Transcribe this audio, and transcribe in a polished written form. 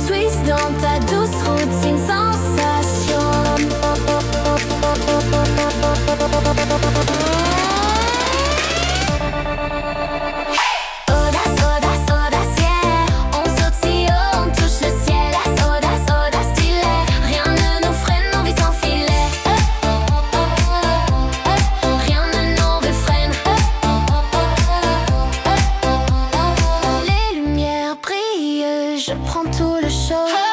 Suisse dans ta douce routine, sensation. Audace, audace, audace, yeah. On saute si haut, on touche le ciel. Audace, audace, stylé. Rien ne nous freine, on vit sans filet. Rien ne nous refreine. Les lumières brillent, je prends tout le show.